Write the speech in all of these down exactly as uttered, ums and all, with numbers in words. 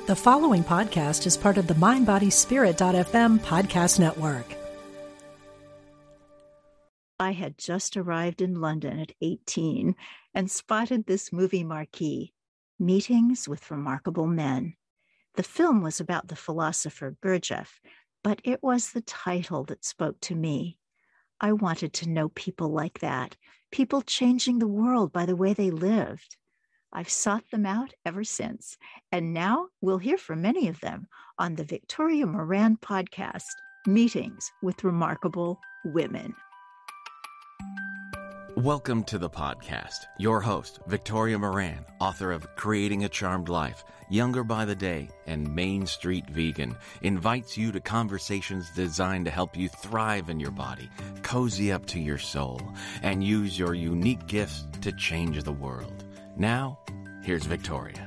The following podcast is part of the mind body spirit dot f m podcast network. I had just arrived in London at eighteen and spotted this movie marquee, Meetings with Remarkable Men. The film was about the philosopher Gurdjieff, but it was the title that spoke to me. I wanted to know people like that, people changing the world by the way they lived. I've sought them out ever since, and now we'll hear from many of them on the Victoria Moran podcast, Meetings with Remarkable Women. Welcome to the podcast. Your host, Victoria Moran, author of Creating a Charmed Life, Younger by the Day, and Main Street Vegan, invites you to conversations designed to help you thrive in your body, cozy up to your soul, and use your unique gifts to change the world. Now, here's Victoria.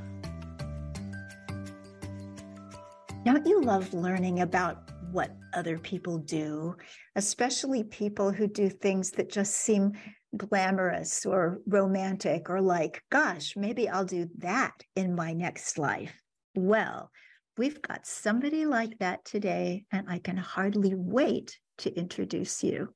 Don't you love learning about what other people do, especially people who do things that just seem glamorous or romantic or like, gosh, maybe I'll do that in my next life? Well, we've got somebody like that today, and I can hardly wait to introduce you.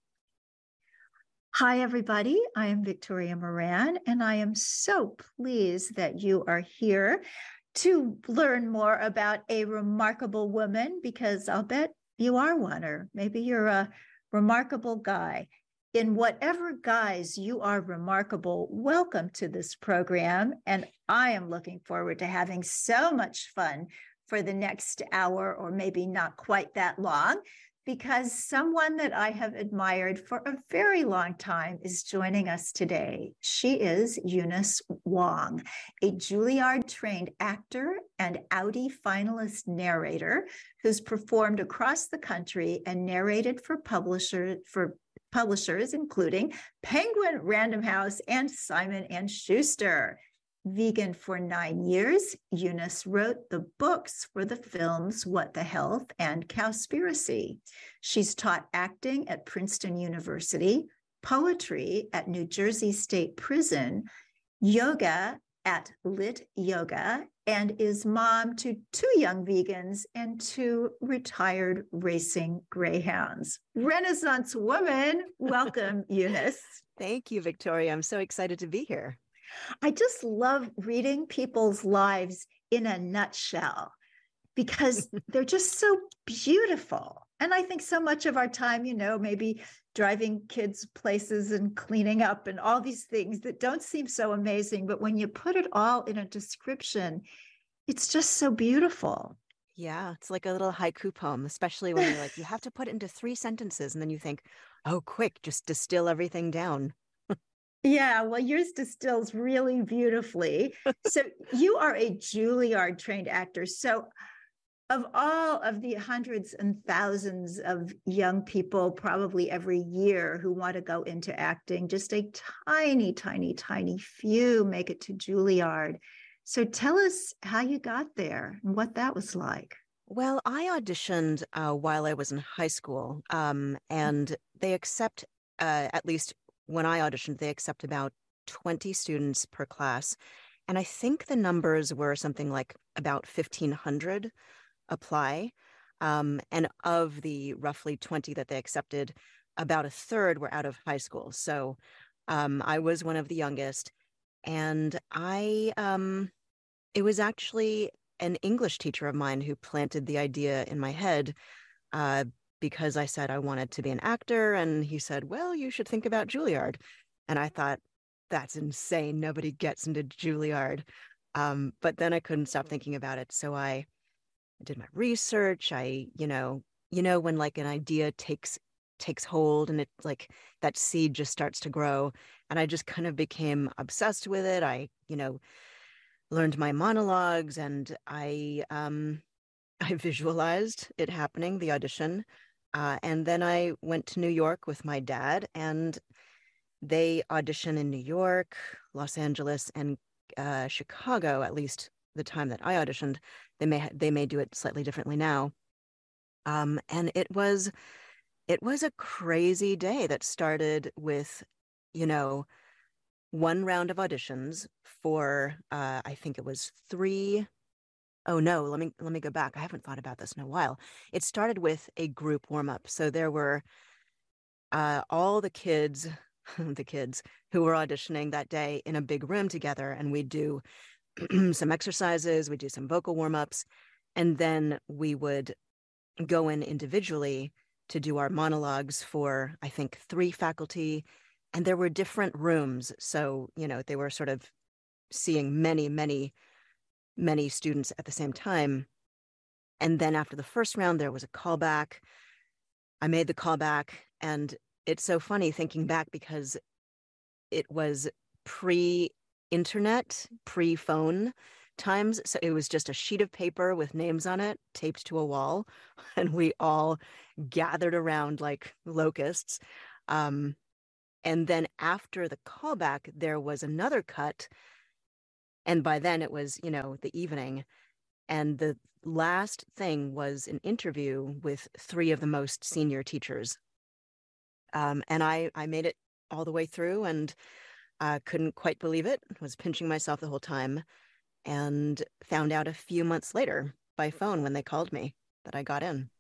Hi, everybody. I am Victoria Moran, and I am so pleased that you are here to learn more about a remarkable woman, because I'll bet you are one, or maybe you're a remarkable guy. In whatever guise you are remarkable, welcome to this program, and I am looking forward to having so much fun for the next hour, or maybe not quite that long, because someone that I have admired for a very long time is joining us today. She is Eunice Wong, a Juilliard-trained actor and Audie finalist narrator who's performed across the country and narrated for publisher, for publishers including Penguin Random House and Simon and Schuster. Vegan for nine years, Eunice wrote the books for the films What the Health and Cowspiracy. She's taught acting at Princeton University, poetry at New Jersey State Prison, yoga at Lit Yoga, and is mom to two young vegans and two retired racing greyhounds. Renaissance woman, welcome, Eunice. Thank you, Victoria. I'm so excited to be here. I just love reading people's lives in a nutshell because they're just so beautiful. And I think so much of our time, you know, maybe driving kids places and cleaning up and all these things that don't seem so amazing. But when you put it all in a description, it's just so beautiful. Yeah, it's like a little haiku poem, especially when you're like, you have to put it into three sentences. And then you think, oh, quick, just distill everything down. Yeah, well, yours distills really beautifully. So you are a Juilliard trained actor. So of all of the hundreds and thousands of young people, probably every year, who want to go into acting, just a tiny, tiny, tiny few make it to Juilliard. So tell us how you got there and what that was like. Well, I auditioned uh, while I was in high school, um, and they accept, uh, at least when I auditioned, they accept about twenty students per class. And I think the numbers were something like about fifteen hundred apply. Um, and of the roughly twenty that they accepted, about a third were out of high school. So um, I was one of the youngest. And I, um, it was actually an English teacher of mine who planted the idea in my head, uh, because I said I wanted to be an actor. And he said, well, you should think about Juilliard. And I thought, that's insane. Nobody gets into Juilliard. Um, but then I couldn't stop thinking about it. So I did my research. I, you know, you know, when like an idea takes takes hold and it like that seed just starts to grow. And I just kind of became obsessed with it. I, you know, learned my monologues, and I um, I visualized it happening, the audition. Uh, and then I went to New York with my dad, and they audition in New York, Los Angeles, and uh, Chicago, at least the time that I auditioned. They may they may do it slightly differently now. Um, and it was it was a crazy day that started with, you know, one round of auditions for, uh, I think it was three Oh no, let me let me go back. I haven't thought about this in a while. It started with a group warm up. So there were uh, all the kids, the kids who were auditioning that day in a big room together, and we'd do some exercises, we'd do some vocal warm ups, and then we would go in individually to do our monologues for, I think, three faculty. And there were different rooms. So, you know, they were sort of seeing many, many, many students at the same time. And then after the first round, there was a callback. I made the callback. And it's so funny thinking back because it was pre-internet, pre-phone times. So it was just a sheet of paper with names on it taped to a wall. And we all gathered around like locusts. Um, and then after the callback, there was another cut. And by then it was, you know, the evening. And the last thing was an interview with three of the most senior teachers. Um, and I, I made it all the way through and uh, couldn't quite believe it. Was pinching myself the whole time, and found out a few months later by phone when they called me that I got in.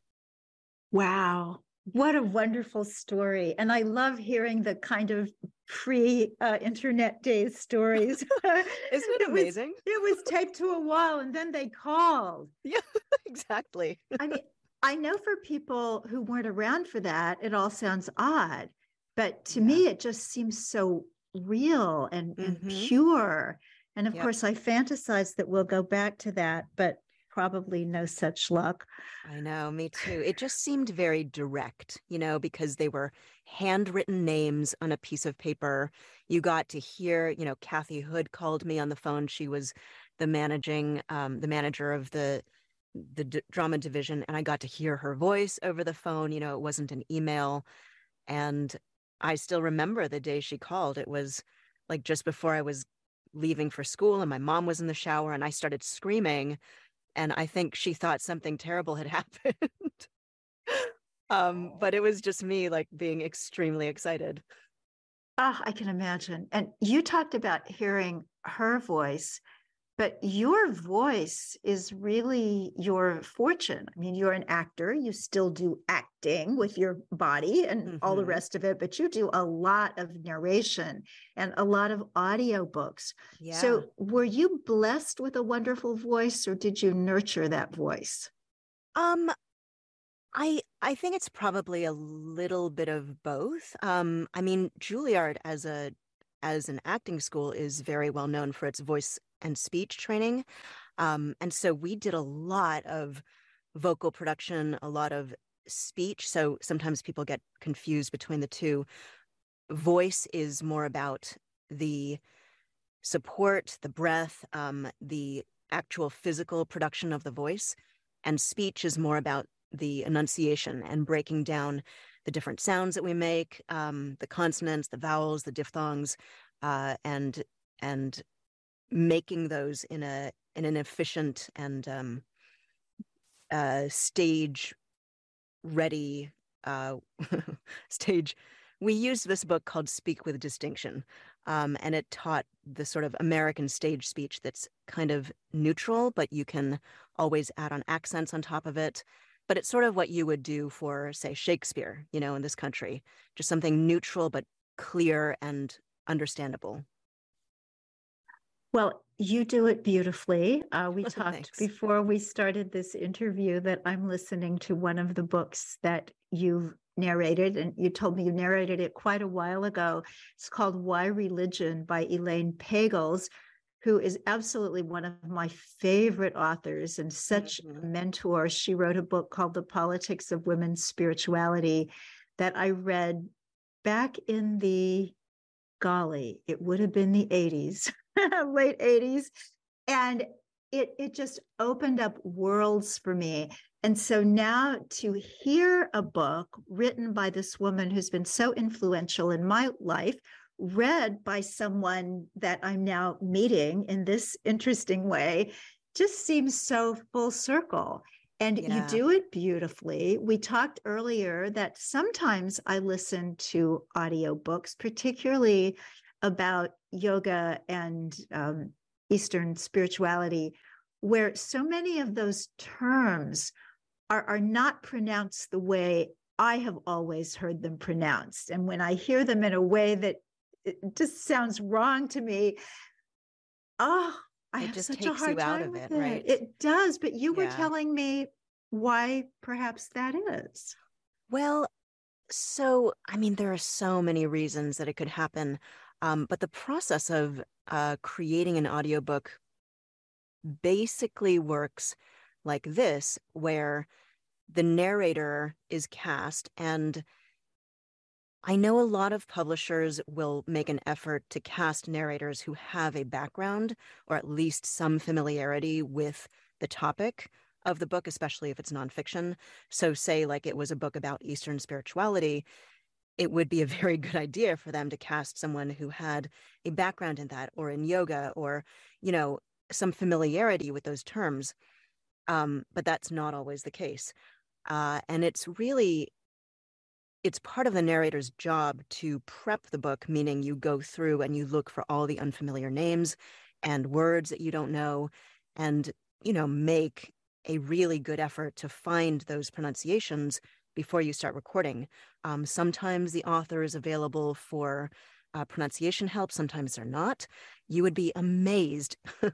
Wow. What a wonderful story. And I love hearing the kind of pre-internet uh, days stories. Isn't it, it amazing? Was, it was taped to a wall and then they called. Yeah, exactly. I mean, I know for people who weren't around for that, it all sounds odd. But to yeah. me, it just seems so real and, mm-hmm. and pure. And of yep. course, I fantasize that we'll go back to that, but probably no such luck. I know, me too. It just seemed very direct, you know, because they were handwritten names on a piece of paper. You got to hear, you know, Kathy Hood called me on the phone. She was the managing, um, the manager of the the d- drama division, and I got to hear her voice over the phone. You know, it wasn't an email. And I still remember the day she called. It was like just before I was leaving for school, and my mom was in the shower, and I started screaming. And I think she thought something terrible had happened. um, but it was just me like being extremely excited. Ah, oh, I can imagine. And you talked about hearing her voice, but your voice is really your fortune. I mean, you're an actor. You still do acting with your body and mm-hmm. all the rest of it, but you do a lot of narration and a lot of audiobooks. Yeah. So were you blessed with a wonderful voice, or did you nurture that voice? Um, I I think it's probably a little bit of both. Um, I mean, Juilliard as a as an acting school is very well known for its voice and speech training. Um, and so we did a lot of vocal production, a lot of speech. So sometimes people get confused between the two. Voice is more about the support, the breath, um, the actual physical production of the voice. And speech is more about the enunciation and breaking down the different sounds that we make, um, the consonants, the vowels, the diphthongs, uh, and and making those in a in an efficient and um, uh, stage ready uh, stage. We used this book called Speak with Distinction, um, and it taught the sort of American stage speech that's kind of neutral, but you can always add on accents on top of it. But it's sort of what you would do for, say, Shakespeare, you know, in this country, just something neutral but clear and understandable. Well, you do it beautifully. Uh, we talked Thanks. before we started this interview that I'm listening to one of the books that you've narrated, and you told me you narrated it quite a while ago. It's called Why Religion by Elaine Pagels, who is absolutely one of my favorite authors and such mm-hmm. a mentor. She wrote a book called The Politics of Women's Spirituality that I read back in the, golly, it would have been the eighties, late eighties. And it, it just opened up worlds for me. And so now to hear a book written by this woman who's been so influential in my life, read by someone that I'm now meeting in this interesting way, just seems so full circle. And yeah. you do it beautifully. We talked earlier that sometimes I listen to audiobooks, particularly about yoga and um, Eastern spirituality, where so many of those terms are, are not pronounced the way I have always heard them pronounced. And when I hear them in a way that it just sounds wrong to me, oh, I it have just such takes a hard you out time of with it, it. right? It does, but you were Yeah. telling me why perhaps that is. Well, so, I mean, there are so many reasons that it could happen. Um, but the process of uh, creating an audiobook basically works like this, where the narrator is cast. And I know a lot of publishers will make an effort to cast narrators who have a background or at least some familiarity with the topic of the book, especially if it's nonfiction. So say like it was a book about Eastern spirituality, it would be a very good idea for them to cast someone who had a background in that or in yoga or, you know, some familiarity with those terms. Um, but that's not always the case. Uh, and it's really, it's part of the narrator's job to prep the book, meaning you go through and you look for all the unfamiliar names and words that you don't know and, you know, make a really good effort to find those pronunciations before you start recording. Um, sometimes the author is available for uh, pronunciation help, sometimes they're not. You would be amazed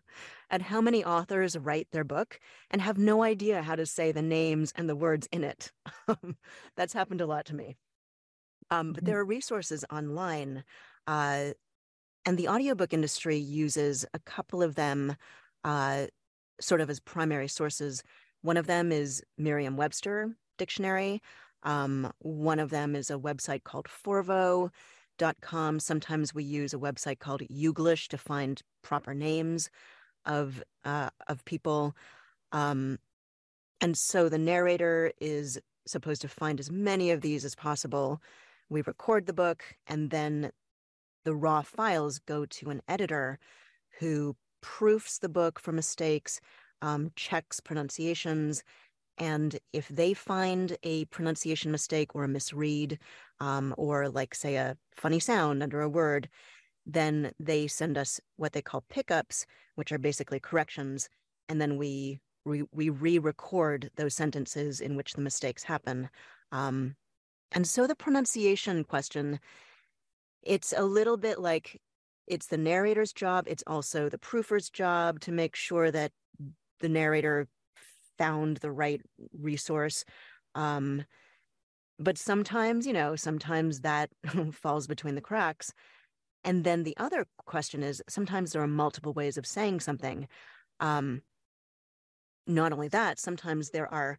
at how many authors write their book and have no idea how to say the names and the words in it. That's happened a lot to me. Um, but there are resources online, uh, and the audiobook industry uses a couple of them uh, sort of as primary sources. One of them is Merriam-Webster Dictionary. Um, one of them is a website called forvo dot com. Sometimes we use a website called Youglish to find proper names of uh, of people. Um, and so the narrator is supposed to find as many of these as possible. We record the book, and then the raw files go to an editor who proofs the book for mistakes, um, checks pronunciations, and if they find a pronunciation mistake or a misread, um, or like, say, a funny sound under a word, then they send us what they call pickups, which are basically corrections, and then we we, we re-record those sentences in which the mistakes happen. Um, and so the pronunciation question, it's a little bit like it's the narrator's job. It's also the proofer's job to make sure that the narrator found the right resource. Um, but sometimes, you know, sometimes that falls between the cracks. And then the other question is, sometimes there are multiple ways of saying something. Um, not only that, sometimes there are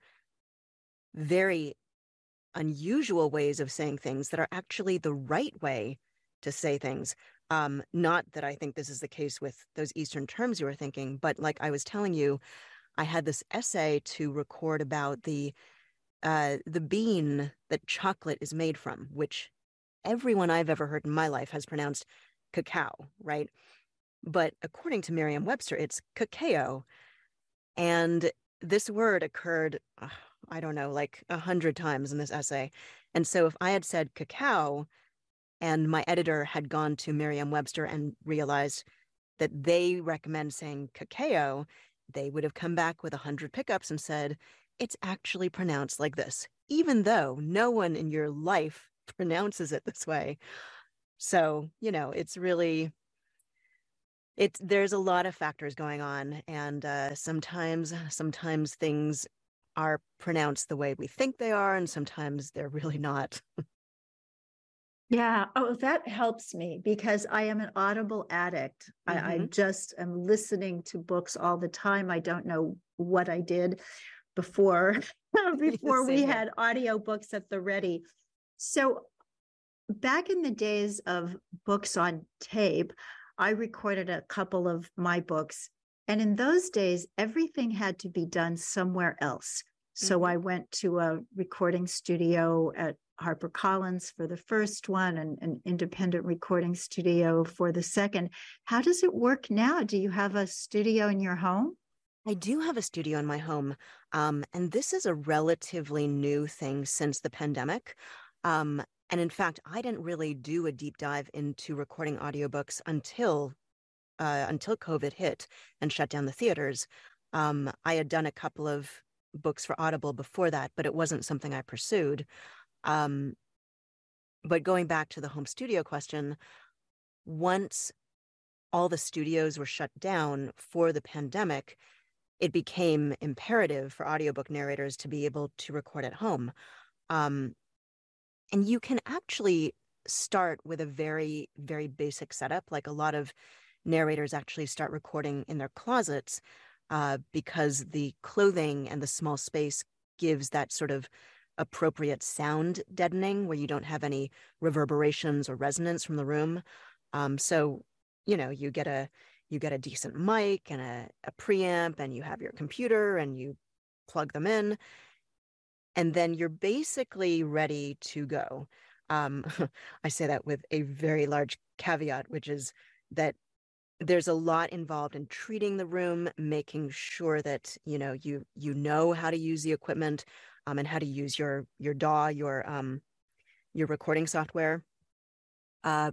very unusual ways of saying things that are actually the right way to say things. Um, not that I think this is the case with those Eastern terms you were thinking, but like I was telling you, I had this essay to record about the uh, the bean that chocolate is made from, which everyone I've ever heard in my life has pronounced cacao, right? But according to Merriam-Webster, it's cacao. And this word occurred, uh, I don't know, like a hundred times in this essay. And so if I had said cacao and my editor had gone to Merriam-Webster and realized that they recommend saying cacao, they would have come back with a hundred pickups and said, it's actually pronounced like this, even though no one in your life pronounces it this way. So, you know, it's really, it's, there's a lot of factors going on. And uh, sometimes, sometimes things are pronounced the way we think they are, and sometimes they're really not. Yeah. Oh, that helps me because I am an Audible addict. Mm-hmm. I, I just am listening to books all the time. I don't know what I did before, before we here. had audiobooks at the ready. So back in the days of books on tape, I recorded a couple of my books. And in those days, everything had to be done somewhere else. So mm-hmm. I went to a recording studio at HarperCollins for the first one and an independent recording studio for the second. How does it work now? Do you have a studio in your home? I do have a studio in my home. Um, and this is a relatively new thing since the pandemic. Um, and in fact, I didn't really do a deep dive into recording audiobooks until uh, until COVID hit and shut down the theaters. Um, I had done a couple of books for Audible before that, but it wasn't something I pursued. Um, but going back to the home studio question, once all the studios were shut down for the pandemic, it became imperative for audiobook narrators to be able to record at home. Um, and you can actually start with a very, very basic setup. Like a lot of narrators actually start recording in their closets uh, because the clothing and the small space gives that sort of appropriate sound deadening where you don't have any reverberations or resonance from the room. Um, so, you know, you get a you get a decent mic and a, a preamp, and you have your computer and you plug them in, and then you're basically ready to go. Um, I say that with a very large caveat, which is that there's a lot involved in treating the room, making sure that, you know, you you know how to use the equipment, um, and how to use your your D A W, your um, your recording software. Uh,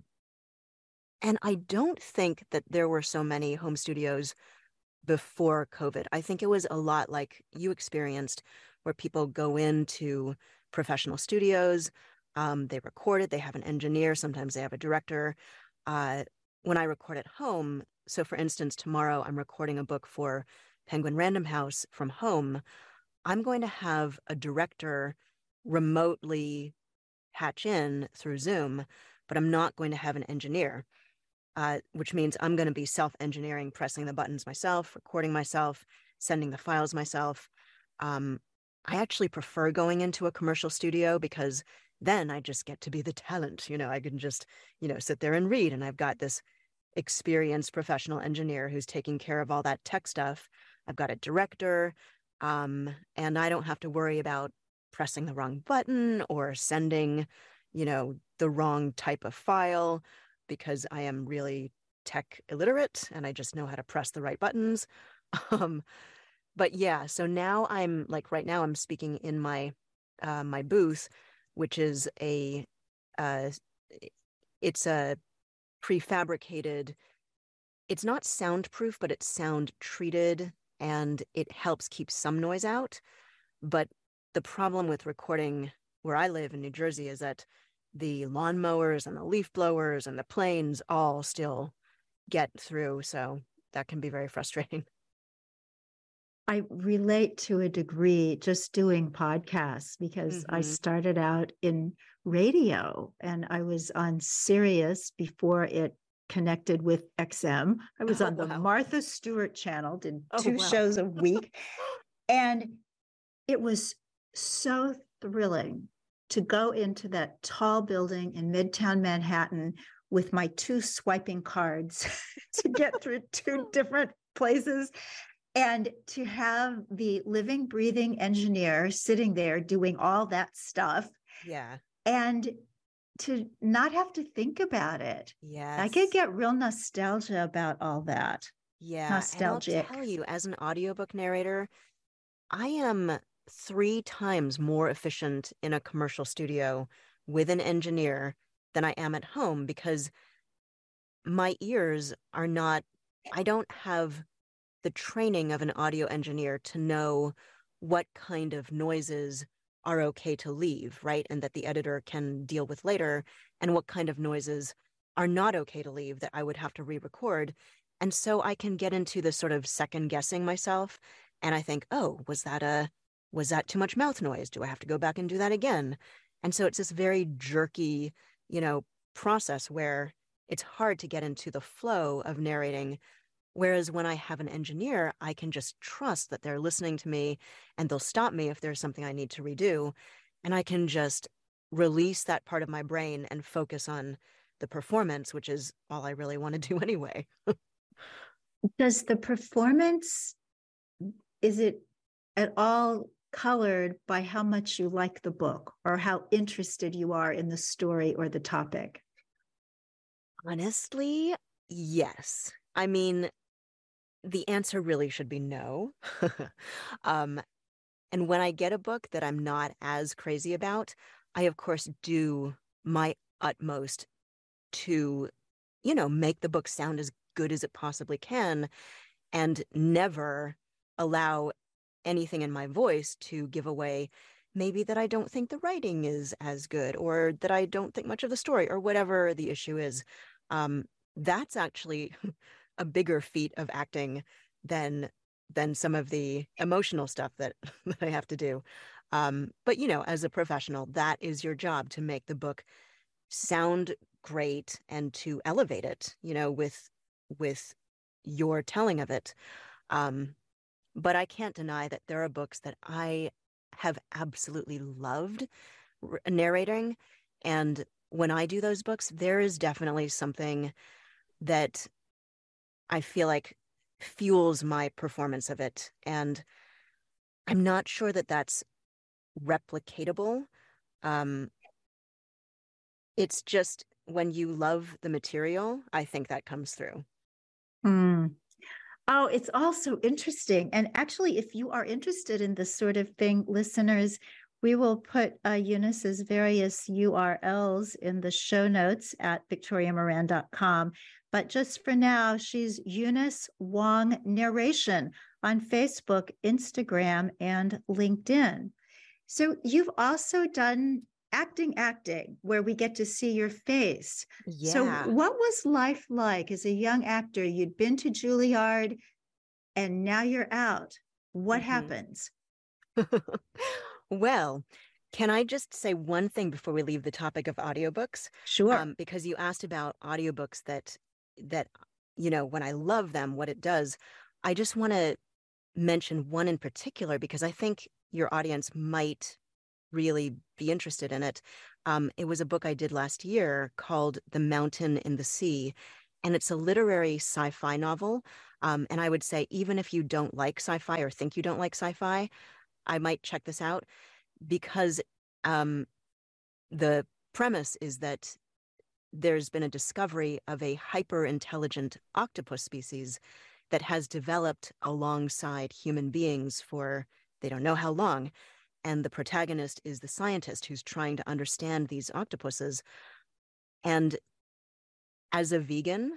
and I don't think that there were so many home studios before COVID. I think it was a lot like you experienced, where people go into professional studios, um, they record it, they have an engineer, sometimes they have a director. Uh, when I record at home, so for instance, tomorrow I'm recording a book for Penguin Random House from home, I'm going to have a director remotely patch in through Zoom, but I'm not going to have an engineer. Uh, which means I'm going to be self-engineering, pressing the buttons myself, recording myself, sending the files myself. Um, I actually prefer going into a commercial studio because then I just get to be the talent. You know, I can just, you know, sit there and read, and I've got this experienced professional engineer who's taking care of all that tech stuff. I've got a director, um, and I don't have to worry about pressing the wrong button or sending, you know, the wrong type of file, because I am really tech illiterate and I just know how to press the right buttons. Um, but yeah, so now I'm like, right now I'm speaking in my, uh, my booth, which is a, uh, it's a prefabricated, it's not soundproof, but it's sound treated, and it helps keep some noise out. But the problem with recording where I live in New Jersey is that the lawnmowers and the leaf blowers and the planes all still get through. So that can be very frustrating. I relate to a degree just doing podcasts because mm-hmm. I started out in radio and I was on Sirius before it connected with X M. I was oh, on the wow. Martha Stewart channel, did oh, two wow. shows a week. And it was so thrilling to go into that tall building in Midtown Manhattan with my two swiping cards to get through two different places, and to have the living, breathing engineer sitting there doing all that stuff. Yeah. And to not have to think about it. Yes. I could get real nostalgia about all that. Yeah. Nostalgic. And I'll tell you, as an audiobook narrator, I am three times more efficient in a commercial studio with an engineer than I am at home, because my ears are not, I don't have the training of an audio engineer to know what kind of noises are okay to leave, right? And that the editor can deal with later, and what kind of noises are not okay to leave that I would have to re-record. And so I can get into this sort of second guessing myself. And I think, oh, was that a, was that too much mouth noise? Do I have to go back and do that again? And so it's this very jerky, you know, process where it's hard to get into the flow of narrating. Whereas when I have an engineer, I can just trust that they're listening to me and they'll stop me if there's something I need to redo. And I can just release that part of my brain and focus on the performance, which is all I really want to do anyway. Does the performance, is it at all colored by how much you like the book or how interested you are in the story or the topic? Honestly, yes. I mean, the answer really should be no. um, and when I get a book that I'm not as crazy about, I, of course, do my utmost to, you know, make the book sound as good as it possibly can, and never allow anything in my voice to give away maybe that I don't think the writing is as good, or that I don't think much of the story, or whatever the issue is. Um, that's actually a bigger feat of acting than than some of the emotional stuff that, that I have to do. Um, but, you know, as a professional, that is your job, to make the book sound great and to elevate it, you know, with with your telling of it. Um, but I can't deny that there are books that I have absolutely loved r- narrating. And when I do those books, there is definitely something that I feel like fuels my performance of it. And I'm not sure that that's replicatable. Um, it's just when you love the material, I think that comes through. Mm. Oh, it's also interesting. And actually, if you are interested in this sort of thing, listeners, we will put uh, Eunice's various U R Ls in the show notes at victoria moran dot com. But just for now, she's Eunice Wong Narration on Facebook, Instagram, and LinkedIn. So you've also done acting, acting, where we get to see your face. Yeah. So what was life like as a young actor? You'd been to Juilliard and now you're out. What Mhm. happens? Well, can I just say one thing before we leave the topic of audiobooks? Sure. Um, because you asked about audiobooks that that you know, when I love them, what it does. I just want to mention one in particular because I think your audience might really be interested in it. Um, it was a book I did last year called The Mountain in the Sea, and it's a literary sci-fi novel. Um, and I would say, even if you don't like sci-fi or think you don't like sci-fi, I might check this out, because um, the premise is that there's been a discovery of a hyper-intelligent octopus species that has developed alongside human beings for they don't know how long. And the protagonist is the scientist who's trying to understand these octopuses. And as a vegan,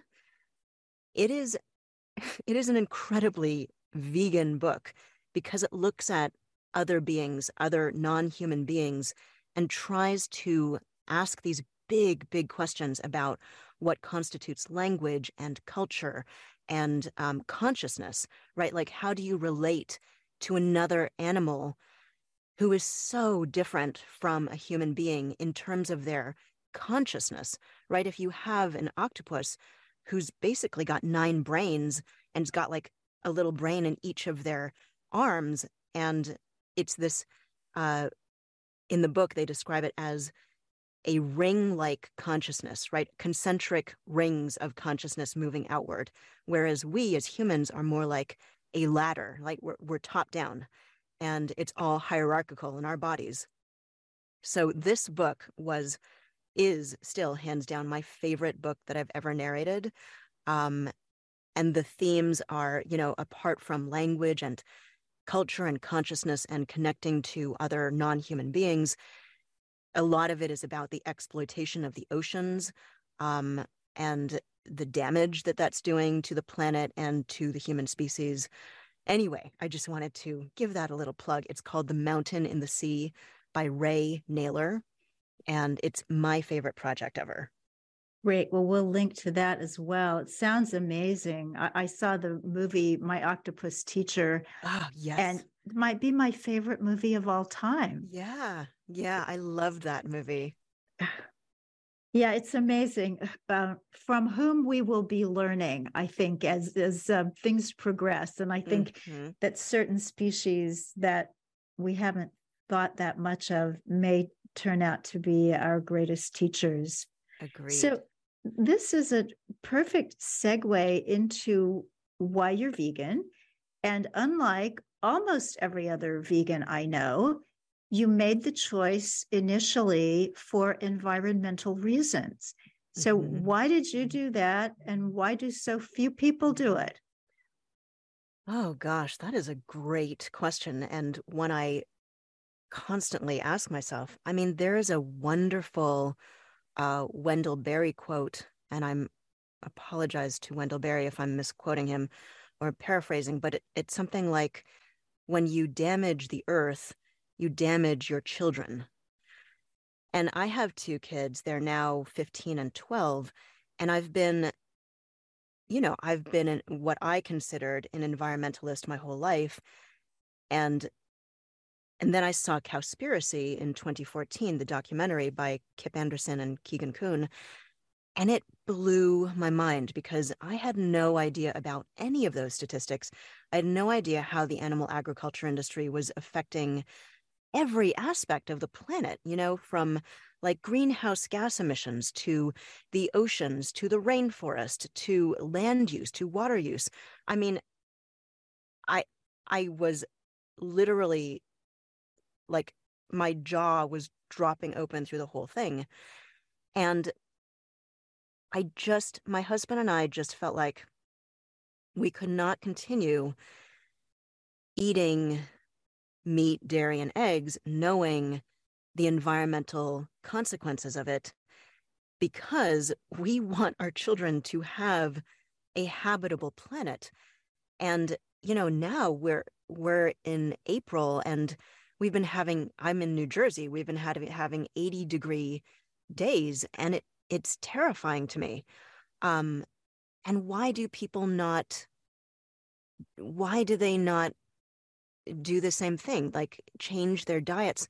it is it is an incredibly vegan book because it looks at other beings, other non-human beings, and tries to ask these big, big questions about what constitutes language and culture and um, consciousness, right? Like, how do you relate to another animal who is so different from a human being in terms of their consciousness, right? If you have an octopus who's basically got nine brains and's got like a little brain in each of their arms, and it's this, uh, in the book, they describe it as a ring-like consciousness, right? Concentric rings of consciousness moving outward, whereas we as humans are more like a ladder, like we're, we're top down, and it's all hierarchical in our bodies. So this book was, is still hands down my favorite book that I've ever narrated. Um, and the themes are, you know, apart from language and culture and consciousness and connecting to other non-human beings, a lot of it is about the exploitation of the oceans, um, and the damage that that's doing to the planet and to the human species. Anyway, I just wanted to give that a little plug. It's called The Mountain in the Sea by Ray Naylor, and it's my favorite project ever. Great. Well, we'll link to that as well. It sounds amazing. I, I saw the movie My Octopus Teacher. Oh, yes. And it might be my favorite movie of all time. Yeah. Yeah. I loved that movie. Yeah, it's amazing. Uh, from whom we will be learning, I think, as as um, things progress. And I think mm-hmm. that certain species that we haven't thought that much of may turn out to be our greatest teachers. Agreed. So this is a perfect segue into why you're vegan. And unlike almost every other vegan I know, you made the choice initially for environmental reasons. So mm-hmm. why did you do that? And why do so few people do it? Oh, gosh, that is a great question. And one I constantly ask myself. I mean, there is a wonderful uh, Wendell Berry quote, and I'm apologize to Wendell Berry if I'm misquoting him, or paraphrasing, but it, it's something like, when you damage the earth, you damage your children. And I have two kids. They're now fifteen and twelve. And I've been, you know, I've been in what I considered an environmentalist my whole life. And and then I saw Cowspiracy in twenty fourteen, the documentary by Kip Anderson and Keegan Kuhn. And it blew my mind because I had no idea about any of those statistics. I had no idea how the animal agriculture industry was affecting every aspect of the planet, you know, from like greenhouse gas emissions to the oceans, to the rainforest, to land use, to water use. I mean, I I was literally like, my jaw was dropping open through the whole thing. And I just, my husband and I just felt like we could not continue eating meat, dairy, and eggs, knowing the environmental consequences of it, because we want our children to have a habitable planet. And, you know, now we're, we're in April and we've been having, I'm in New Jersey, we've been having, having eighty degree days, and it, it's terrifying to me. Um, and why do people not, why do they not do the same thing, like change their diets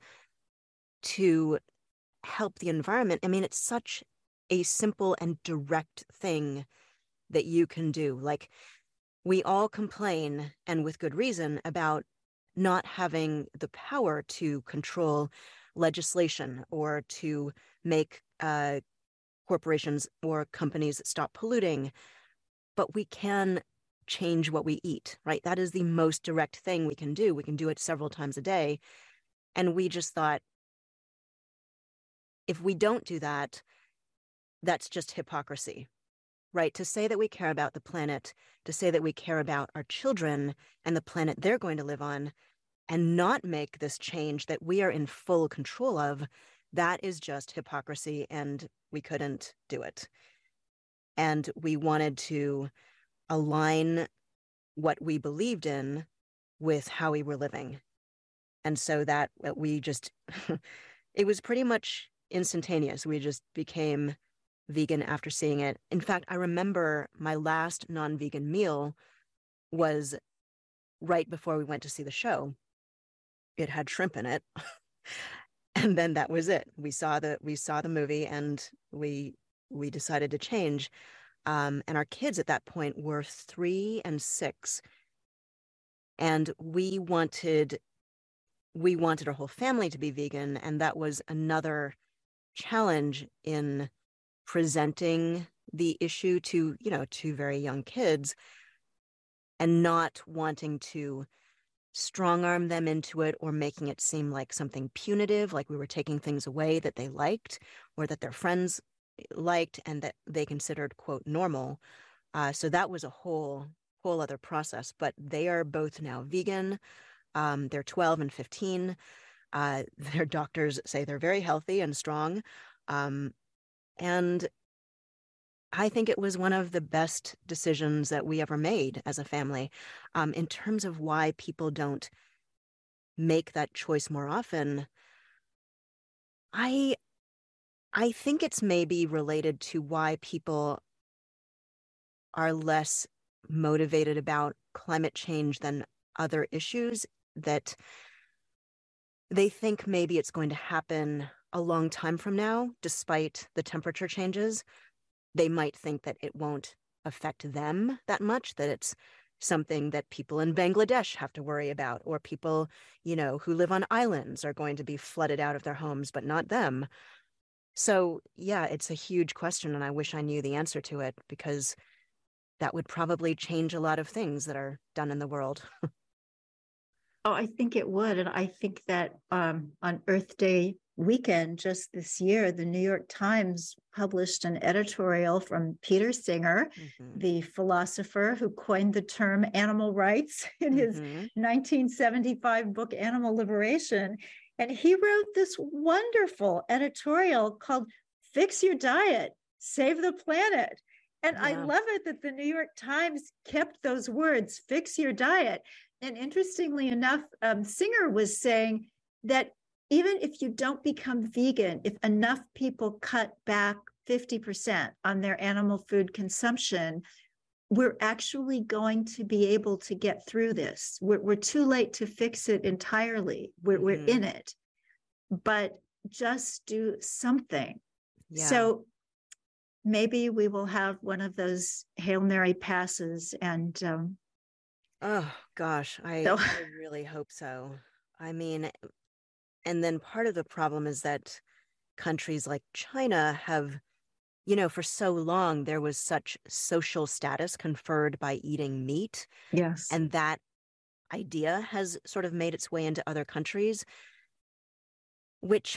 to help the environment? I mean, it's such a simple and direct thing that you can do. Like, we all complain, and with good reason, about not having the power to control legislation or to make uh, corporations or companies stop polluting, but we can change what we eat, right? That is the most direct thing we can do. We can do it several times a day. And we just thought, if we don't do that, that's just hypocrisy, right? To say that we care about the planet, to say that we care about our children and the planet they're going to live on, and not make this change that we are in full control of, that is just hypocrisy, and we couldn't do it. And we wanted to align what we believed in with how we were living. And so that we just, it was pretty much instantaneous. We just became vegan after seeing it. In fact, I remember my last non-vegan meal was right before we went to see the show. It had shrimp in it. And then that was it. We saw the we saw the movie, and we we decided to change. Um, and our kids at that point were three and six, and we wanted we wanted our whole family to be vegan, and that was another challenge in presenting the issue to, you know, to very young kids, and not wanting to strong arm them into it or making it seem like something punitive, like we were taking things away that they liked or that their friends liked and that they considered, quote, normal. Uh, so that was a whole, whole other process. But they are both now vegan. Um, they're twelve and fifteen. Uh, their doctors say they're very healthy and strong. Um, and I think it was one of the best decisions that we ever made as a family. Um, in terms of why people don't make that choice more often, I I think it's maybe related to why people are less motivated about climate change than other issues, that they think maybe it's going to happen a long time from now, despite the temperature changes. They might think that it won't affect them that much, that it's something that people in Bangladesh have to worry about, or people, you know, who live on islands are going to be flooded out of their homes, but not them. So, yeah, it's a huge question, and I wish I knew the answer to it, because that would probably change a lot of things that are done in the world. Oh, I think it would. And I think that um, on Earth Day weekend, just this year, the New York Times published an editorial from Peter Singer, mm-hmm. the philosopher who coined the term animal rights in his mm-hmm. nineteen seventy-five book, Animal Liberation. And he wrote this wonderful editorial called Fix Your Diet, Save the Planet. And I Yeah. love it that the New York Times kept those words, fix your diet. And interestingly enough, um, Singer was saying that even if you don't become vegan, if enough people cut back fifty percent on their animal food consumption, we're actually going to be able to get through this. We're, we're too late to fix it entirely. We're, Mm-hmm. we're in it, but just do something. Yeah. So maybe we will have one of those Hail Mary passes. And um, oh gosh, I, so... I really hope so. I mean, and then part of the problem is that countries like China have, you know, for so long, there was such social status conferred by eating meat. Yes. And that idea has sort of made its way into other countries, which,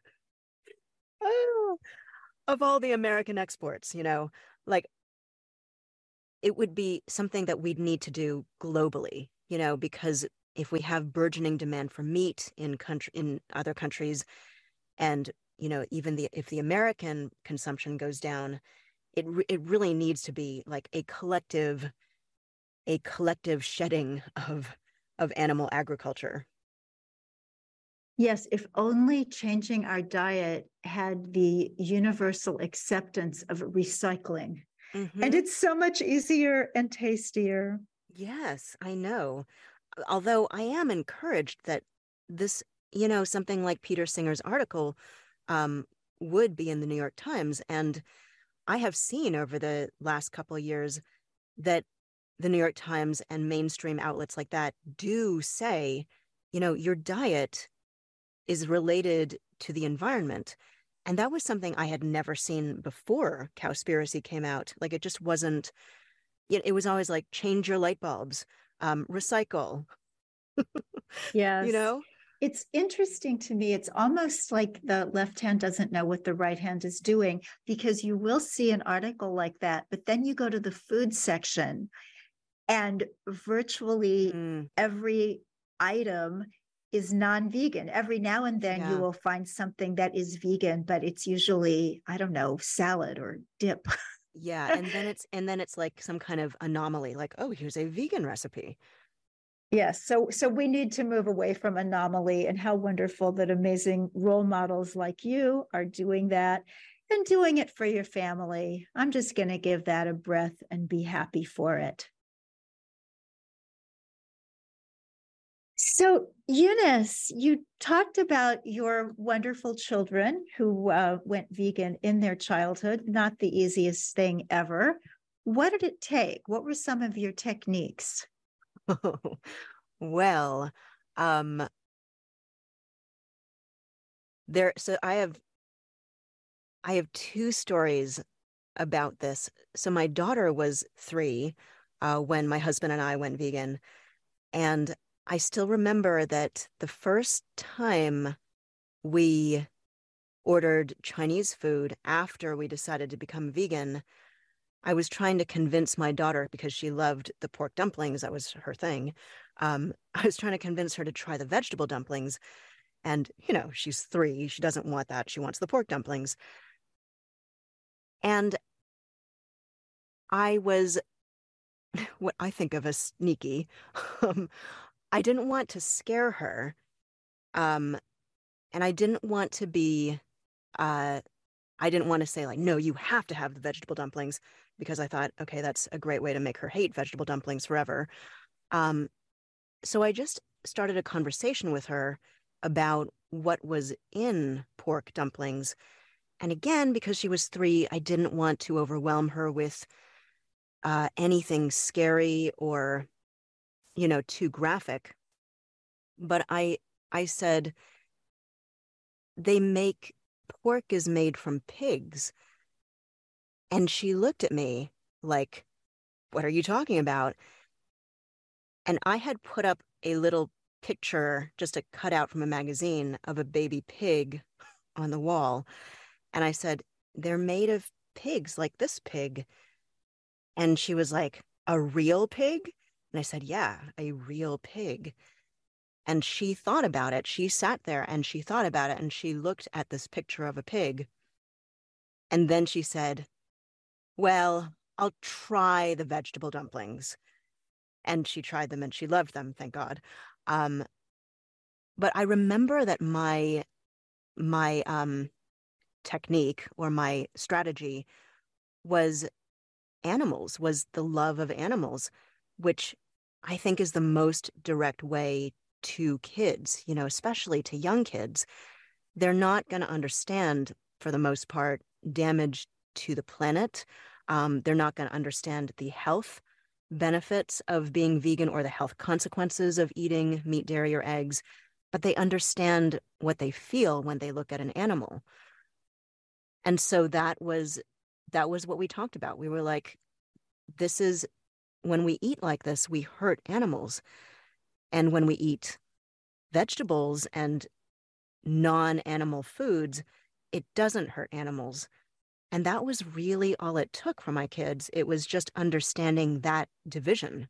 oh, of all the American exports, you know, like it would be something that we'd need to do globally, you know, because if we have burgeoning demand for meat in country in other countries, and you know, even the if the American consumption goes down, it it really needs to be like a collective, a collective shedding of of animal agriculture. Yes, if only changing our diet had the universal acceptance of recycling. Mm-hmm. And it's so much easier and tastier. Yes, I know. Although I am encouraged that this, you know, something like Peter Singer's article um, would be in the New York Times. And I have seen over the last couple of years that the New York Times and mainstream outlets like that do say, you know, your diet is related to the environment. And that was something I had never seen before Cowspiracy came out. Like, it just wasn't, it was always like, change your light bulbs, um, recycle. Yes. You know? It's interesting to me. It's almost like the left hand doesn't know what the right hand is doing, because you will see an article like that, but then you go to the food section and virtually mm. every item is non-vegan. Every now and then yeah. you will find something that is vegan, but it's usually, I don't know, salad or dip. Yeah. And then it's, and then it's like some kind of anomaly, like, oh, here's a vegan recipe. Yes. So, so we need to move away from anomaly, and how wonderful that amazing role models like you are doing that and doing it for your family. I'm just going to give that a breath and be happy for it. So, Eunice, you talked about your wonderful children who uh, went vegan in their childhood. Not the easiest thing ever. What did it take? What were some of your techniques? Oh, well, um, there, so I have, I have two stories about this. So my daughter was three uh, when my husband and I went vegan. And I still remember that the first time we ordered Chinese food after we decided to become vegan, I was trying to convince my daughter, because she loved the pork dumplings, that was her thing. Um, I was trying to convince her to try the vegetable dumplings. And, you know, she's three. She doesn't want that. She wants the pork dumplings. And I was what I think of as sneaky. Um, I didn't want to scare her. Um, and I didn't want to be, uh, I didn't want to say like, no, you have to have the vegetable dumplings, because I thought, okay, that's a great way to make her hate vegetable dumplings forever. Um, so I just started a conversation with her about what was in pork dumplings. And again, because she was three, I didn't want to overwhelm her with uh, anything scary or, you know, too graphic. But I, I said, they make, pork is made from pigs. And she looked at me like, what are you talking about? And I had put up a little picture, just a cutout from a magazine of a baby pig on the wall. And I said, they're made of pigs, like this pig. And she was like, a real pig? And I said, yeah, a real pig. And she thought about it. She sat there and she thought about it, and she looked at this picture of a pig. And then she said, well, I'll try the vegetable dumplings. And she tried them and she loved them, thank God. Um, but I remember that my my um, technique or my strategy was animals, was the love of animals, which I think is the most direct way to kids, you know, especially to young kids. They're not going to understand, for the most part, damage to the planet. Um, they're not going to understand the health benefits of being vegan or the health consequences of eating meat, dairy, or eggs, but they understand what they feel when they look at an animal. And so that was that was what we talked about. We were like, this is, when we eat like this, we hurt animals. And when we eat vegetables and non-animal foods, it doesn't hurt animals. And that was really all it took for my kids. It was just understanding that division.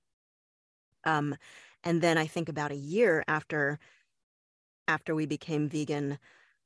Um, and then I think about a year after, after we became vegan,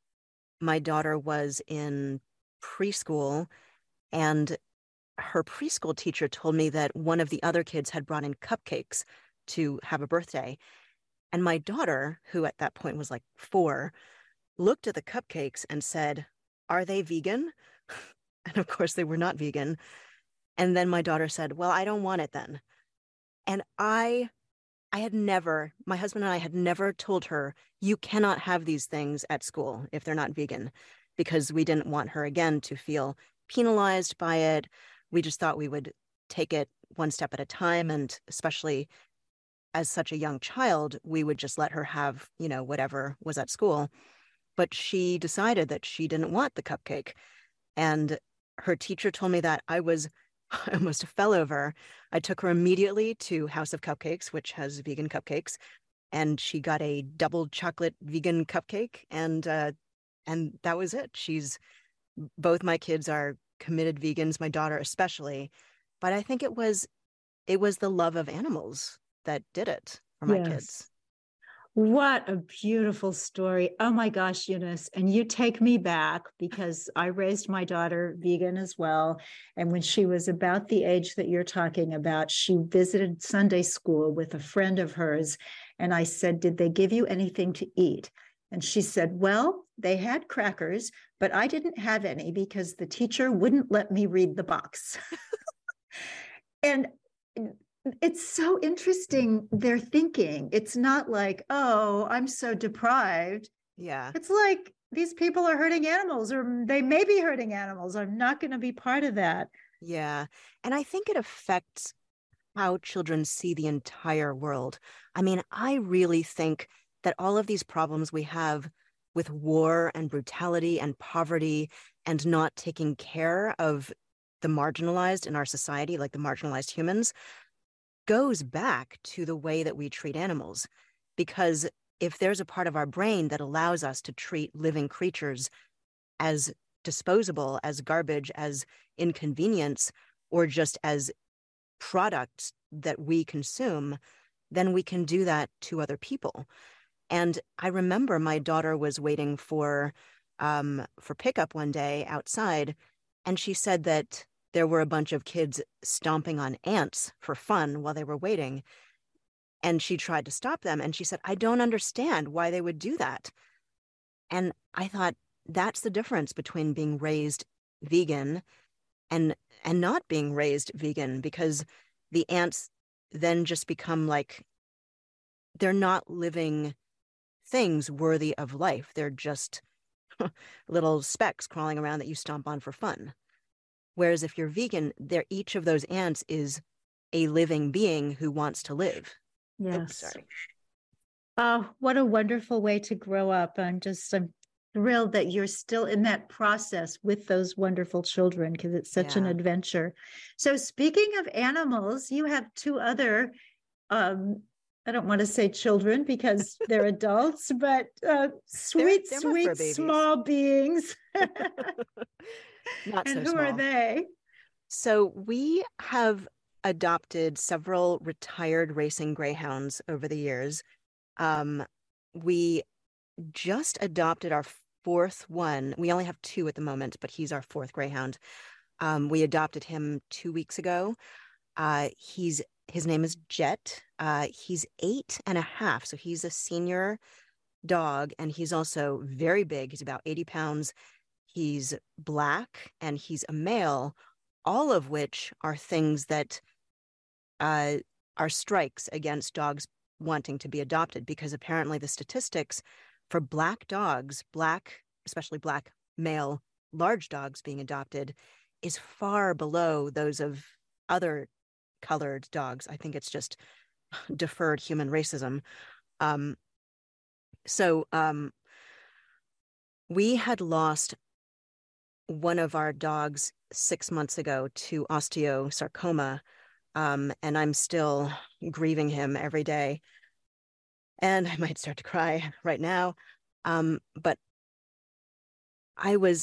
my daughter was in preschool, and her preschool teacher told me that one of the other kids had brought in cupcakes to have a birthday. And my daughter, who at that point was like four, looked at the cupcakes and said, "Are they vegan?" And of course they were not vegan. And then my daughter said, "Well, I don't want it then." And I, I had never, my husband and I had never told her, you cannot have these things at school if they're not vegan, because we didn't want her, again, to feel penalized by it. We just thought we would take it one step at a time. And especially as such a young child, we would just let her have, you know, whatever was at school. But she decided that she didn't want the cupcake. And her teacher told me that. I was, I almost fell over. I took her immediately to House of Cupcakes, which has vegan cupcakes. And she got a double chocolate vegan cupcake. And, uh, and that was it. She's, both my kids are committed vegans, my daughter especially. But I think it was, it was the love of animals that did it for my Yes. kids. What a beautiful story. Oh my gosh, Eunice. And you take me back, because I raised my daughter vegan as well. And when she was about the age that you're talking about, she visited Sunday school with a friend of hers. And I said, "Did they give you anything to eat?" And she said, "Well, they had crackers, but I didn't have any because the teacher wouldn't let me read the box." And it's so interesting, their thinking. It's not like, "Oh, I'm so deprived." Yeah. It's like, these people are hurting animals, or they may be hurting animals. I'm not going to be part of that. Yeah. And I think it affects how children see the entire world. I mean, I really think that all of these problems we have with war and brutality and poverty and not taking care of the marginalized in our society, like the marginalized humans, goes back to the way that we treat animals. Because if there's a part of our brain that allows us to treat living creatures as disposable, as garbage, as inconvenience, or just as products that we consume, then we can do that to other people. And I remember my daughter was waiting for um, for pickup one day outside, and she said that there were a bunch of kids stomping on ants for fun while they were waiting. And she tried to stop them. And she said, "I don't understand why they would do that." And I thought, that's the difference between being raised vegan and and not being raised vegan, because the ants then just become like, they're not living things worthy of life. They're just little specks crawling around that you stomp on for fun. Whereas if you're vegan, there, each of those ants is a living being who wants to live. Yes. Oops, sorry. Oh, what a wonderful way to grow up. I'm just, I'm thrilled that you're still in that process with those wonderful children, because it's such an Yeah. adventure. So speaking of animals, you have two other, um, I don't want to say children because they're adults, but uh, sweet, they're my fur sweet, babies. small beings. Not And so who small. are they? So we have adopted several retired racing greyhounds over the years. Um, we just adopted our fourth one. We only have two at the moment, but he's our fourth greyhound. Um, we adopted him two weeks ago. Uh, he's his name is Jet. Uh, he's eight and a half, so he's a senior dog, and he's also very big. He's about eighty pounds. He's black, and he's a male, all of which are things that uh, are strikes against dogs wanting to be adopted, because apparently the statistics for black dogs, black, especially black male large dogs being adopted, is far below those of other colored dogs. I think it's just deferred human racism. Um, so um, we had lost one of our dogs six months ago to osteosarcoma, um, and I'm still grieving him every day. And I might start to cry right now. Um, but I was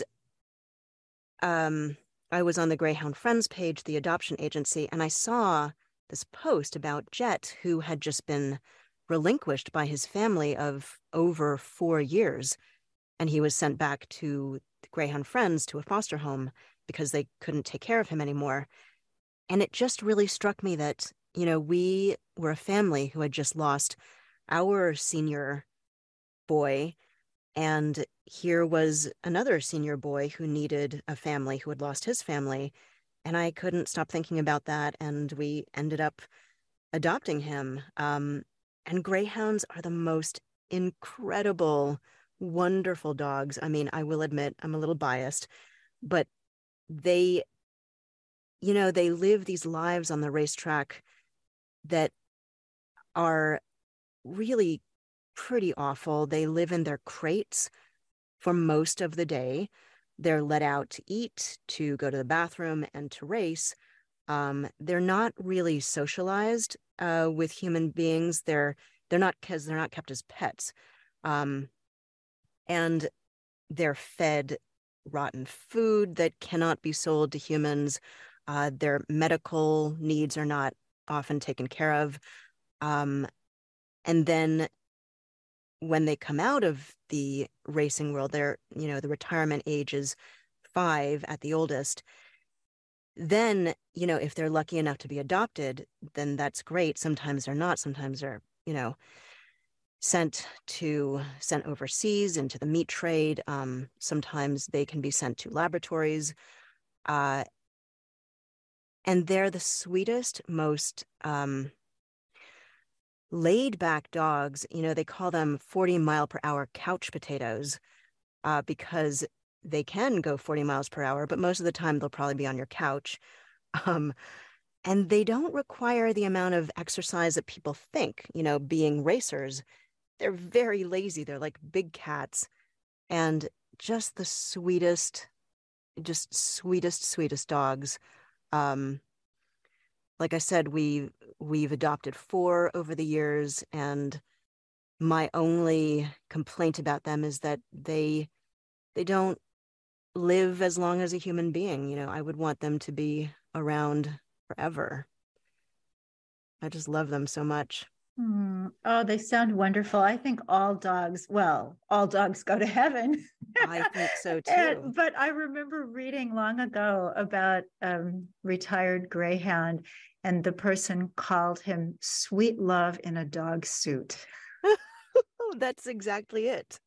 um, I was on the Greyhound Friends page, the adoption agency, and I saw this post about Jet, who had just been relinquished by his family of over four years. And he was sent back to the Greyhound Friends, to a foster home, because they couldn't take care of him anymore. And it just really struck me that, you know, we were a family who had just lost our senior boy, and here was another senior boy who needed a family, who had lost his family. And I couldn't stop thinking about that, and we ended up adopting him. Um, and Greyhounds are the most incredible, wonderful dogs. I mean, I will admit I'm a little biased, but they, you know, they live these lives on the racetrack that are really pretty awful. They live in their crates for most of the day. They're let out to eat, to go to the bathroom, and to race. Um, they're not really socialized uh, with human beings. They're they're not because they're not kept as pets, um, and they're fed rotten food that cannot be sold to humans. Uh, their medical needs are not often taken care of, um, and then when they come out of the racing world, they're, you know, the retirement age is five at the oldest. Then, you know, if they're lucky enough to be adopted, then that's great. Sometimes they're not. Sometimes they're, you know, sent to sent overseas into the meat trade. Um, sometimes they can be sent to laboratories. Uh, and they're the sweetest, most um, laid back dogs. You know, they call them forty mile per hour couch potatoes uh, because they can go forty miles per hour, but most of the time they'll probably be on your couch. Um, and they don't require the amount of exercise that people think, you know, being racers. They're very lazy. They're like big cats, and just the sweetest, just sweetest, sweetest dogs. Um, like I said, we we've adopted four over the years, and my only complaint about them is that they they don't live as long as a human being. You know, I would want them to be around forever. I just love them so much. Mm. Oh, they sound wonderful. I think all dogs, well, all dogs go to heaven. I think so too. And, but I remember reading long ago about um, retired Greyhound, and the person called him Sweet Love in a Dog Suit. Oh, that's exactly it.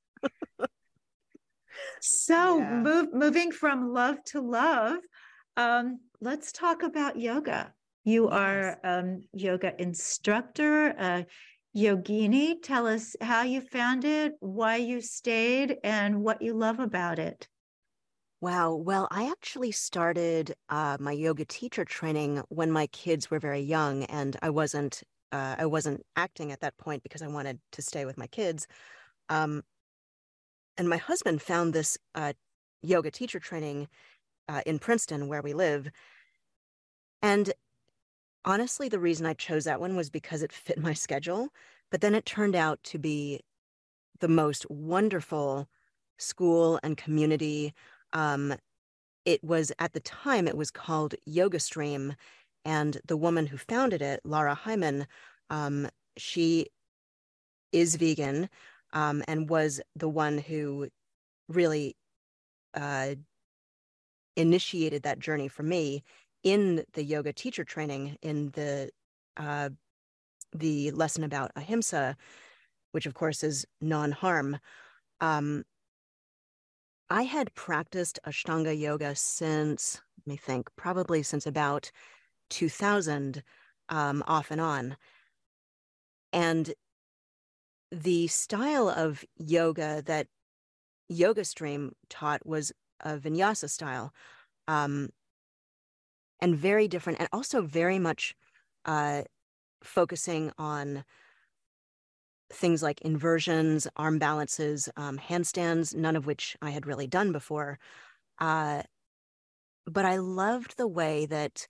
So Yeah. move, moving from love to love, um, let's talk about yoga. You Yes. are um, yoga instructor, uh, yogini. Tell us how you found it, why you stayed, and what you love about it. Wow. Well, I actually started uh, my yoga teacher training when my kids were very young, and I wasn't uh, I wasn't acting at that point because I wanted to stay with my kids. Um, and my husband found this uh, yoga teacher training uh, in Princeton, where we live. And honestly, the reason I chose that one was because it fit my schedule. But then it turned out to be the most wonderful school and community. Um, it was, at the time, it was called Yoga Stream. And the woman who founded it, Laura Hyman, um, she is vegan um, and was the one who really uh, initiated that journey for me in the yoga teacher training, in the uh, the lesson about ahimsa, which of course is non-harm. Um, I had practiced Ashtanga yoga since, let me think, probably since about two thousand, um, off and on. And the style of yoga that YogaStream taught was a vinyasa style, um, and very different, and also very much uh, focusing on things like inversions, arm balances, um, handstands, none of which I had really done before. Uh, but I loved the way that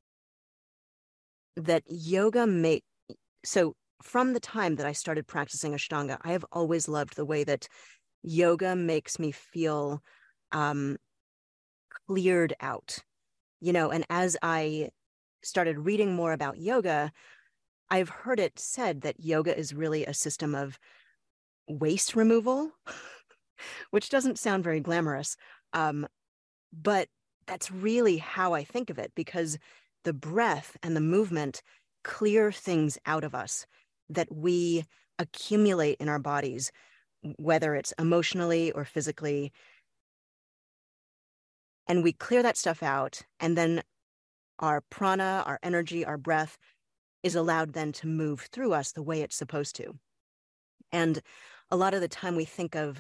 that yoga make, so from the time that I started practicing Ashtanga, I have always loved the way that yoga makes me feel um, cleared out, you know, and as I started reading more about yoga, I've heard it said that yoga is really a system of waste removal, which doesn't sound very glamorous. Um, but that's really how I think of it, because the breath and the movement clear things out of us that we accumulate in our bodies, whether it's emotionally or physically. And we clear that stuff out, and then our prana, our energy, our breath is allowed then to move through us the way it's supposed to. And a lot of the time we think of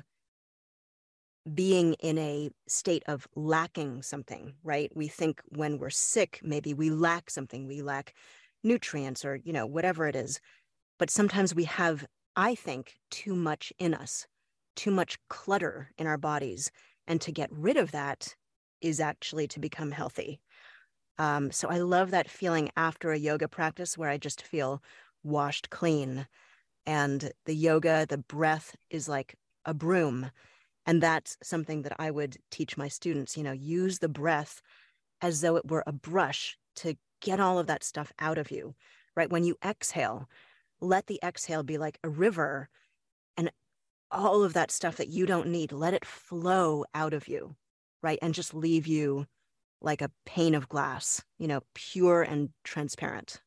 being in a state of lacking something, right? We think when we're sick, maybe we lack something, we lack nutrients or, you know, whatever it is. But sometimes we have, I think, too much in us, too much clutter in our bodies. And to get rid of that is actually to become healthy. Um, so I love that feeling after a yoga practice where I just feel washed clean. And the yoga, the breath is like a broom. And that's something that I would teach my students, you know, use the breath as though it were a brush to get all of that stuff out of you, right? When you exhale, let the exhale be like a river, and all of that stuff that you don't need, let it flow out of you, right? And just leave you like a pane of glass, you know, pure and transparent.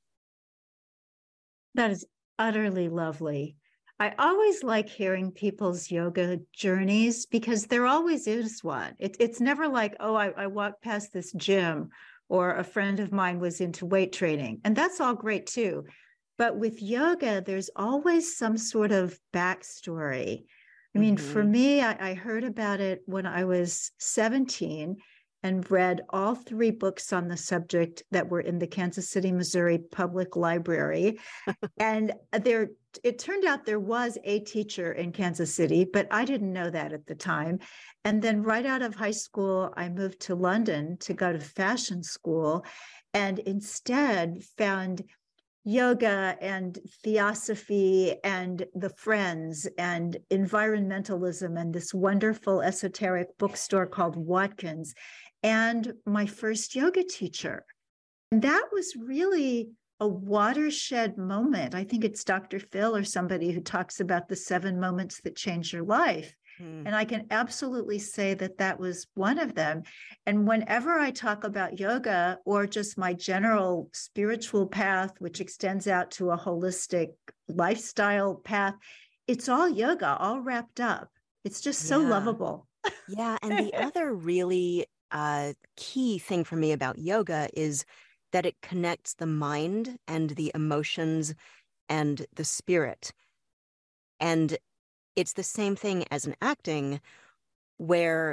That is utterly lovely. I always like hearing people's yoga journeys because there always is one. It, it's never like, oh, I, I walked past this gym, or a friend of mine was into weight training. And that's all great too. But with yoga, there's always some sort of backstory. I mean, mm-hmm. for me, I, I heard about it when I was seventeen and read all three books on the subject that were in the Kansas City, Missouri Public Library. And there, it turned out there was a teacher in Kansas City, but I didn't know that at the time. And then right out of high school, I moved to London to go to fashion school, and instead found yoga and theosophy and the Friends and environmentalism and this wonderful esoteric bookstore called Watkins, and my first yoga teacher. And that was really a watershed moment. I think it's Doctor Phil or somebody who talks about the seven moments that change your life. Mm. And I can absolutely say that that was one of them. And whenever I talk about yoga or just my general spiritual path, which extends out to a holistic lifestyle path, it's all yoga, all wrapped up. It's just so yeah. lovable. Yeah. And the other really uh, key thing for me about yoga is that it connects the mind and the emotions and the spirit. And it's the same thing as in acting, where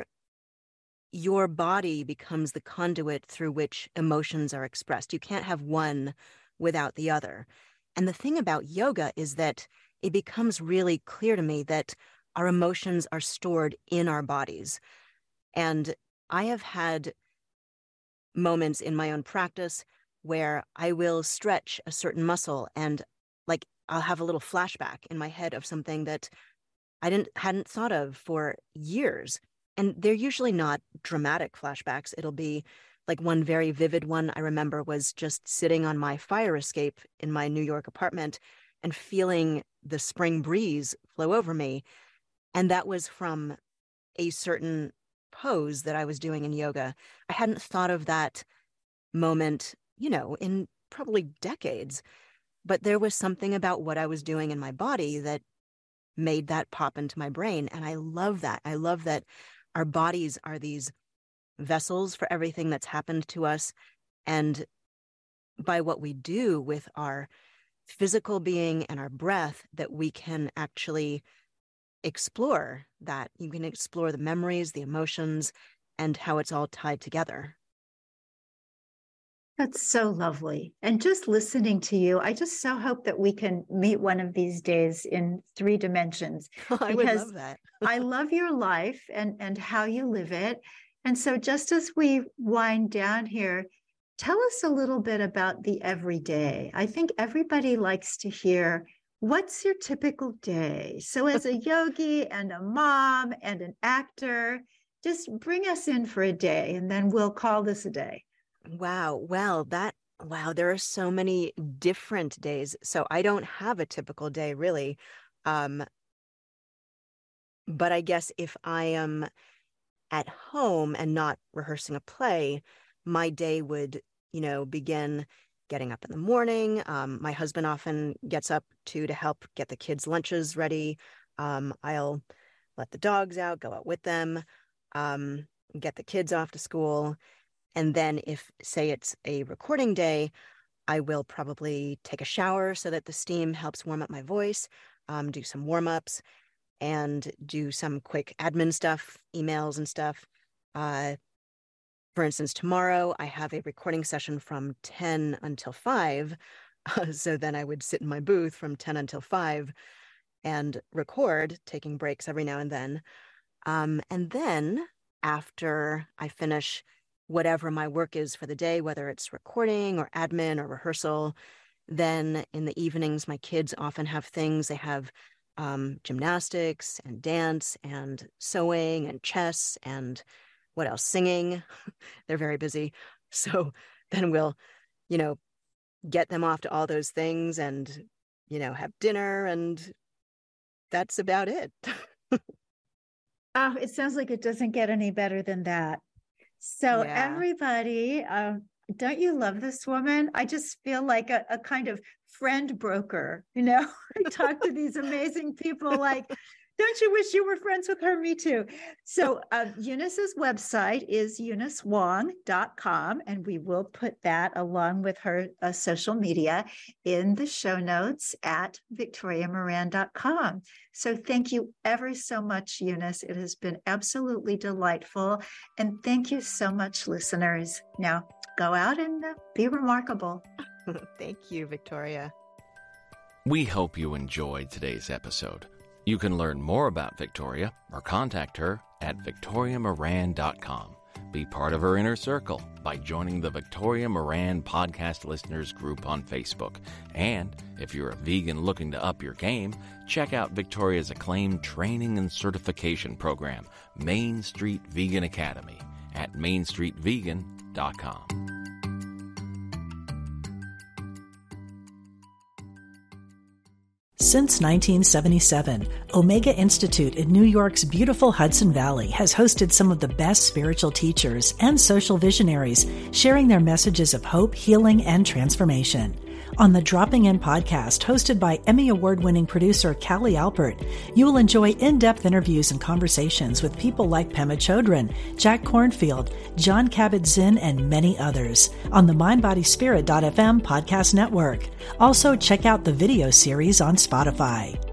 your body becomes the conduit through which emotions are expressed. You can't have one without the other. And the thing about yoga is that it becomes really clear to me that our emotions are stored in our bodies. And I have had moments in my own practice where I will stretch a certain muscle and like I'll have a little flashback in my head of something that I didn't hadn't thought of for years. And they're usually not dramatic flashbacks. It'll be like one very vivid one I remember was just sitting on my fire escape in my New York apartment and feeling the spring breeze flow over me. And that was from a certain pose that I was doing in yoga. I hadn't thought of that moment, you know, in probably decades, but there was something about what I was doing in my body that made that pop into my brain. And I love that. I love that our bodies are these vessels for everything that's happened to us. And by what we do with our physical being and our breath, that we can actually explore that. You can explore the memories, the emotions, and how it's all tied together. That's so lovely. And just listening to you, I just so hope that we can meet one of these days in three dimensions. I would love that. I love your life and, and how you live it. And so just as we wind down here, tell us a little bit about the everyday. I think everybody likes to hear, what's your typical day? So as a yogi and a mom and an actor, just bring us in for a day and then we'll call this a day. Wow. Well, that, wow, there are so many different days. So I don't have a typical day really. Um, but I guess if I am at home and not rehearsing a play, my day would, you know, begin getting up in the morning. Um, my husband often gets up too to help get the kids' lunches ready. Um, I'll let the dogs out, go out with them, um, get the kids off to school. And then if, say, it's a recording day, I will probably take a shower so that the steam helps warm up my voice, um, do some warm-ups, and do some quick admin stuff, emails and stuff. Uh, for instance, tomorrow I have a recording session from ten until five. Uh, so then I would sit in my booth from ten until five and record, taking breaks every now and then. Um, and then after I finish whatever my work is for the day, whether it's recording or admin or rehearsal, then in the evenings, my kids often have things. They have um, gymnastics and dance and sewing and chess and what else? Singing. They're very busy. So then we'll, you know, get them off to all those things and, you know, have dinner, and that's about it. Oh, it sounds like it doesn't get any better than that. So Yeah. everybody, um, don't you love this woman? I just feel like a, a kind of friend broker, you know? I talk to these amazing people like, don't you wish you were friends with her? Me too. So uh, Eunice's website is eunice wong dot com, and we will put that along with her uh, social media in the show notes at victoria moran dot com. So thank you ever so much, Eunice. It has been absolutely delightful. And thank you so much, listeners. Now go out and uh, be remarkable. Thank you, Victoria. We hope you enjoyed today's episode. You can learn more about Victoria or contact her at victoria moran dot com. Be part of her inner circle by joining the Victoria Moran Podcast Listeners group on Facebook. And if you're a vegan looking to up your game, check out Victoria's acclaimed training and certification program, Main Street Vegan Academy, at main street vegan dot com. Since nineteen seventy-seven, Omega Institute in New York's beautiful Hudson Valley has hosted some of the best spiritual teachers and social visionaries sharing their messages of hope, healing, and transformation. On the Dropping In podcast, hosted by Emmy Award-winning producer Callie Alpert, you will enjoy in-depth interviews and conversations with people like Pema Chodron, Jack Kornfield, John Kabat-Zinn, and many others on the mind body spirit dot f m podcast network. Also, check out the video series on Spotify.